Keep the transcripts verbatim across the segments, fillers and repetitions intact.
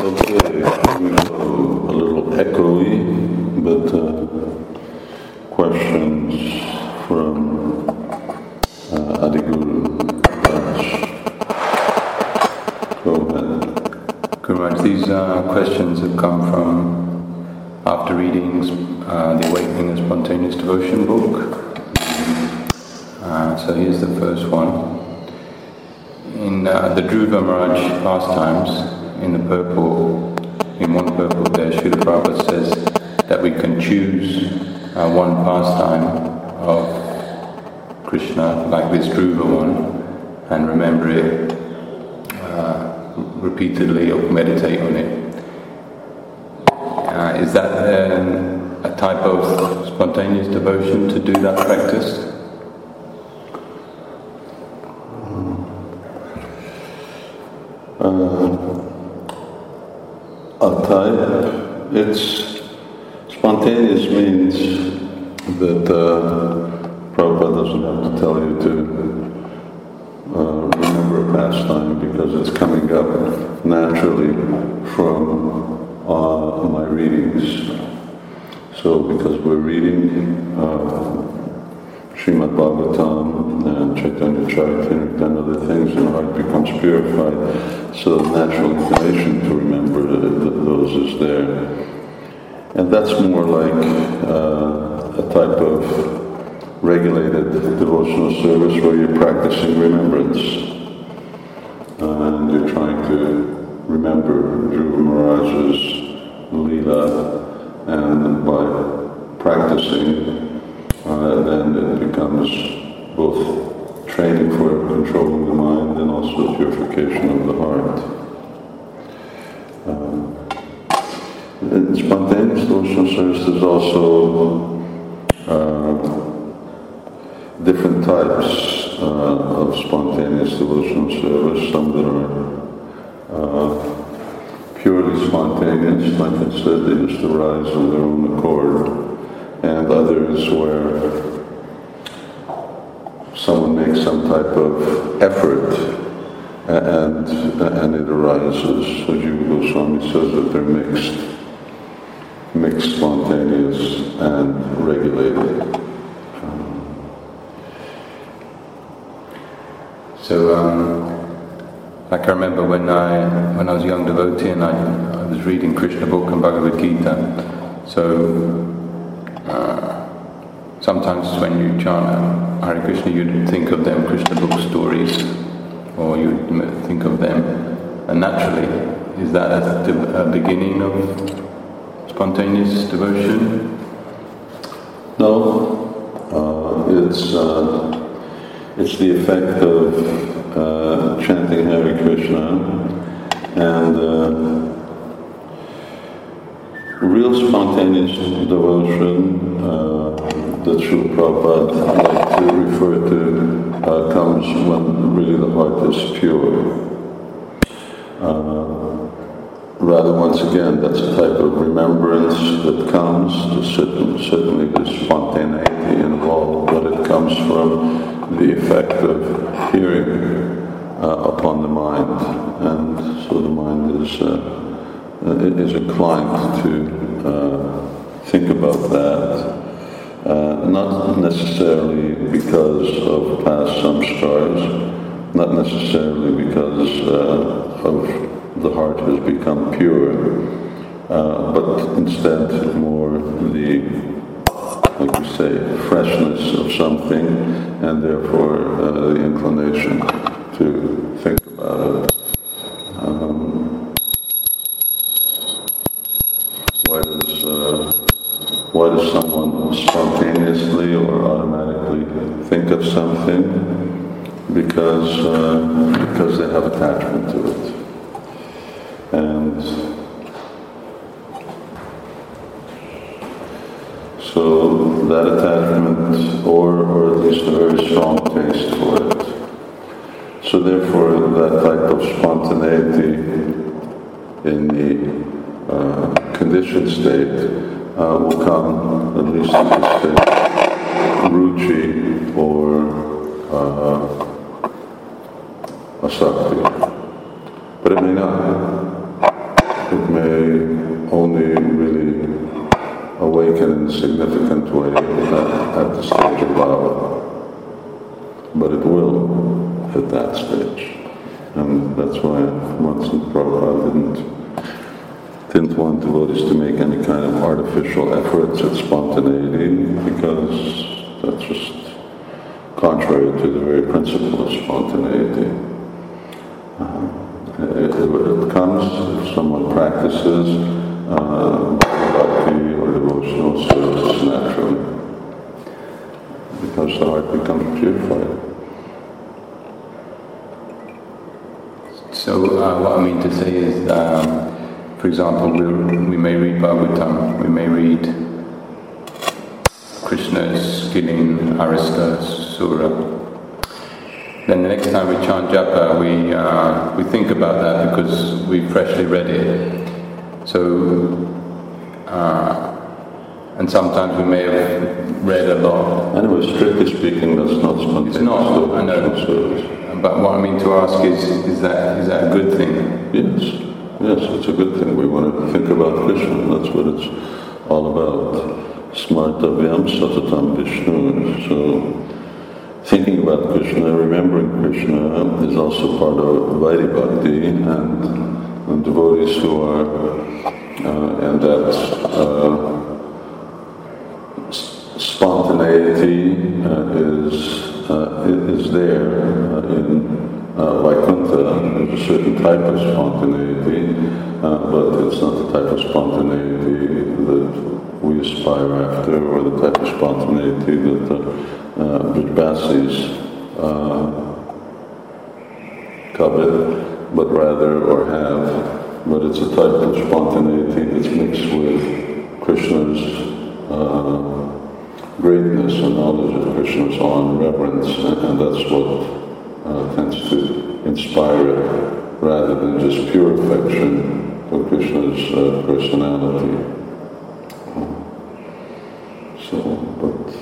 Okay, we go a little echoey, but uh, questions from uh, Adiguru Das. Go ahead. Guru Maharaj, these uh, questions have come from after reading uh, the Awakening of Spontaneous Devotion book. Uh, so here's the first one. In uh, the Dhruva Maharaj pastimes, in the purple, in one purple there, Srila Prabhupada says that we can choose uh, one pastime of Krishna, like this Dhruva one, and remember it uh, repeatedly or meditate on it. Uh, is that um, a type of spontaneous devotion to do that practice? Uh, a type, it's spontaneous means that uh, Prabhupada doesn't have to tell you to uh, remember a pastime because it's coming up naturally from uh, my readings. So because we're reading uh, Srimad Bhagavatam and Chaitanya Charitamrita and other things, and the heart becomes purified. So the natural inclination to remember those is there. And that's more like uh, a type of regulated devotional service where you're practicing remembrance. Uh, and you're trying to remember Dhruva Maharaj's Leela, and by practicing, Uh, then it becomes both training for controlling the mind and also purification of the heart. Um, in spontaneous devotional service, there's also uh, different types uh, of spontaneous devotional service. Some that are uh, purely spontaneous, like I said, they just arise of their own accord. And others where someone makes some type of effort and and it arises. So Jiva Goswami says that they're mixed, mixed spontaneous and regulated. So, um, like I remember when I when I was a young devotee and I, I was reading Krishna book and Bhagavad Gita. So. Uh, sometimes when you chant Hare Krishna, you'd think of them Krishna book stories, or you'd think of them, and naturally, is that a, a beginning of spontaneous devotion? No, uh, it's uh, it's the effect of uh, chanting Hare Krishna, and uh, real spontaneous devotion uh, that Srila Prabhupada like to refer to uh, comes when really the heart is pure. Uh, rather, once again, that's a type of remembrance that comes, certainly, certainly there's spontaneity involved, but it comes from the effect of hearing uh, upon the mind, and so the mind is uh, is inclined to uh, think about that, uh, not necessarily because of past samskars, not necessarily because uh, of the heart has become pure, uh, but instead more the, like we say, freshness of something, and therefore uh, the inclination to think about it. Um, Why does uh, why does someone spontaneously or automatically think of something? Because uh, because they have attachment to it, and so that attachment, or or at least a very strong taste for it. So therefore, that type of spontaneity in the Uh, conditioned state uh, will come, at least in the state, ruchi or uh, asakti. But it may not. it may only really awaken in a significant way at, at the stage of bhava. But it will at that stage. And that's why once Prabhupada didn't didn't want devotees to make any kind of artificial efforts at spontaneity, because that's just contrary to the very principle of spontaneity. Uh, it, it comes if someone practices uh, bhakti or devotional service naturally, because the heart becomes purified. So uh, what I mean to say is, um, for example, we we may read Bhagavatam, we may read Krishna's killing Arista Sura. Then the next time we chant japa, we uh, we think about that because we freshly read it. So, uh, and sometimes we may have read a lot. Anyway, strictly speaking, that's not spontaneous. It's not, I know. But what I mean to ask is, is that is that a good thing? Yes, yes, it's a good thing. We want to think about Krishna. That's what it's all about. Smartavyam satatam Vishnu. So, thinking about Krishna, remembering Krishna is also part of Vaidhi Bhakti, and, and devotees who are uh, in that uh, spontaneity uh, is uh, is there uh, in uh, Vaikuntha. There's a certain type of spontaneity, uh, but it's not the type of spontaneity that we aspire after, or the type of spontaneity that the uh, Vrajavasis uh, covet, but rather, or have. But it's a type of spontaneity that's mixed with Krishna's uh, greatness and knowledge of Krishna's awe and reverence, and that's what uh, tends to inspire it, rather than just pure affection for Krishna's uh, personality. Uh, so, but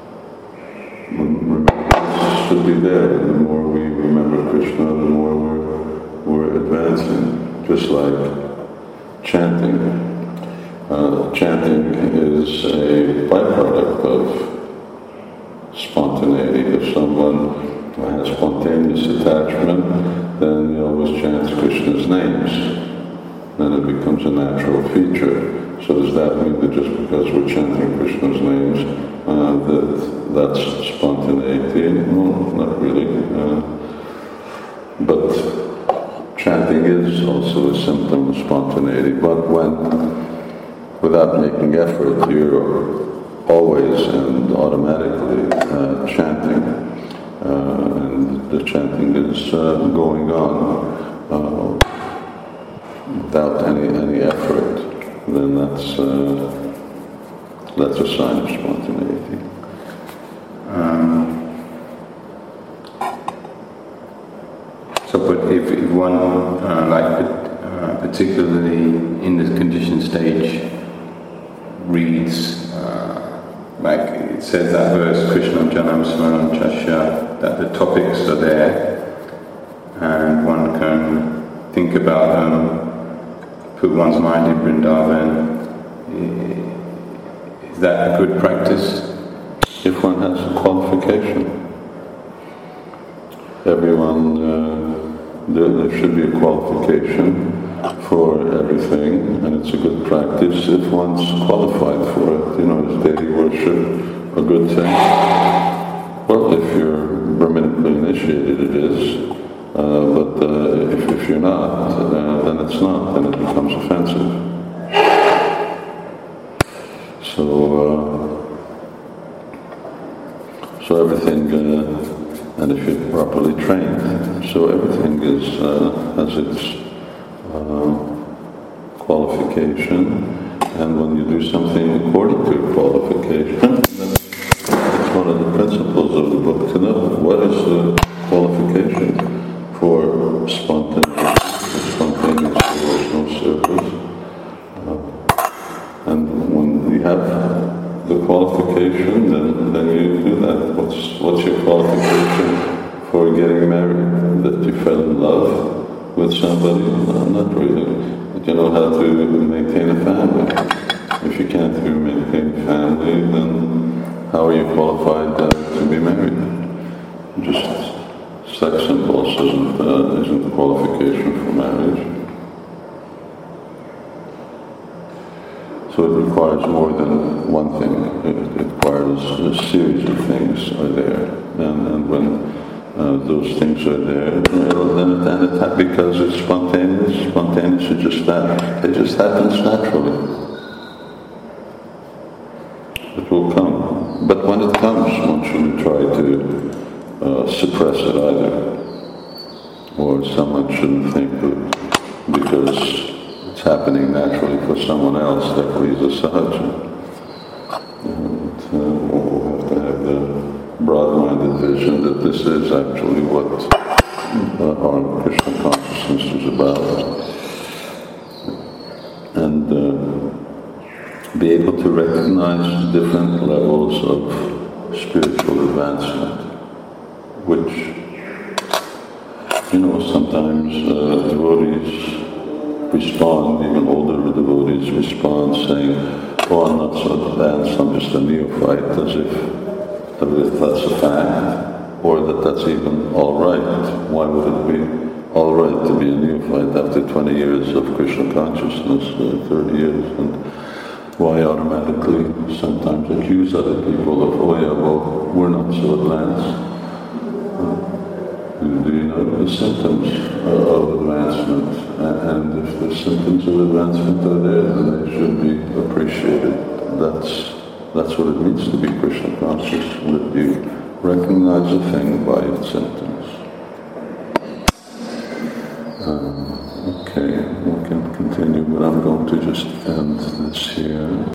remembrance should be there. The more we remember Krishna, the more we're, we're advancing, just like chanting. Uh, chanting is a byproduct of spontaneity. If someone has spontaneous attachment, then he always chants Krishna's names. Then it becomes a natural feature. So does that mean that just because we're chanting Krishna's names, uh, that that's spontaneity? No, not really. Uh, but chanting is also a symptom of spontaneity. But when without making effort, you're always and automatically uh, chanting, uh, and the chanting is uh, going on uh, without any any effort. Then that's uh, that's a sign of spontaneity. Um, so, but if, if one, uh, like uh, particularly in the conditioned stage, reads, uh, like it says that verse, Krishna Janam Smaran Chasya, that the topics are there and one can think about them, put one's mind in Vrindavan. Is that a good practice? If one has a qualification. Everyone, uh, there, there should be a qualification for everything, and it's a good practice if one's qualified for it. You know, is daily worship a good thing? Well, if you're Brahmanically initiated, it is. Uh, but uh, if, if you're not, uh, then it's not, then it becomes offensive. So, uh, so everything, uh, and if you're properly trained, so everything is uh, has its Uh, qualification, and when you do something according to your qualification, that's one of the principles of the book, to know what is the qualification for spontaneous, spontaneous devotional service. Uh, and when you have the qualification, then, then you do that. What's, what's your qualification for getting married? That you fell in love with somebody? No, not really. That you know how to maintain a family. If you can't maintain a family, then how are you qualified uh, to be married? Just sex impulse isn't, uh, isn't a qualification for marriage. So it requires more than one thing. It, it requires a series of things are there. And, and when uh, those things are there, then, then it ha- because it's spontaneous, spontaneous is just that. It just happens naturally. It will come. But when it comes, one shouldn't try to uh, suppress it either. Or someone shouldn't think that because it's happening naturally for someone else that he's a sahaja. And uh, we'll have to have the broad-minded vision that this is actually what uh, our Krishna consciousness is about. And uh, be able to recognize different levels of spiritual advancement, which, you know, sometimes uh, devotees respond, even older devotees respond saying, oh, I'm not so advanced, I'm just a neophyte, as if, as if that's a fact, or that that's even all right. Why would it be all right to be a neophyte after twenty years of Krishna consciousness, uh, thirty years, and why automatically sometimes accuse other people of, oh yeah, well, we're not so advanced. Do you know the symptoms of advancement? And if the symptoms of advancement are there, then they should be appreciated. That's that's what it means to be Krishna conscious, that you recognize a thing by its symptoms. Uh, okay, we can continue, but I'm going to just end this here.